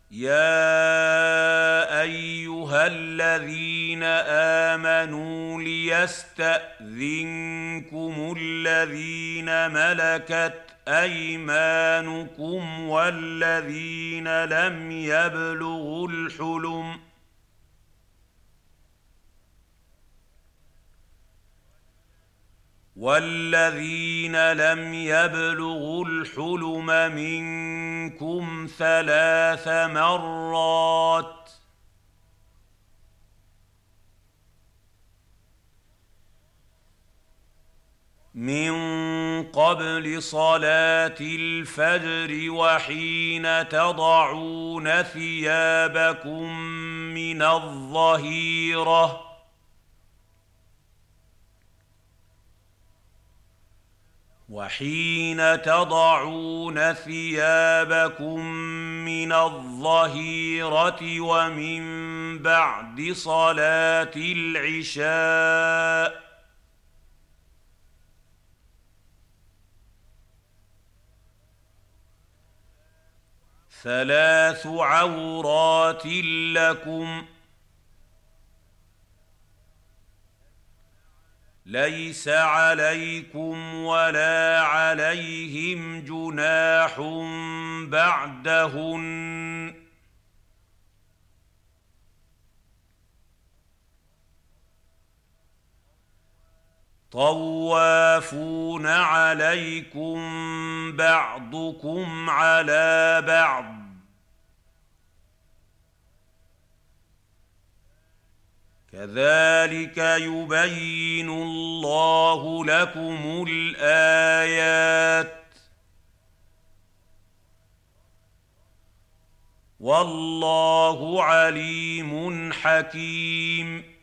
يا أيها الذين آمنوا ليستأذنكم الذين ملكت أيمانكم والذين لم يبلغوا الحلم منكم 3 مرات من قبل صلاة الفجر وحين تضعون ثيابكم من الظهيرة ومن بعد صلاة العشاء 3 عورات لكم ليس عليكم ولا عليهم جناح بعدهن طوافون عليكم بعضكم على بعض كذلك يبين الله لكم الآيات والله عليم حكيم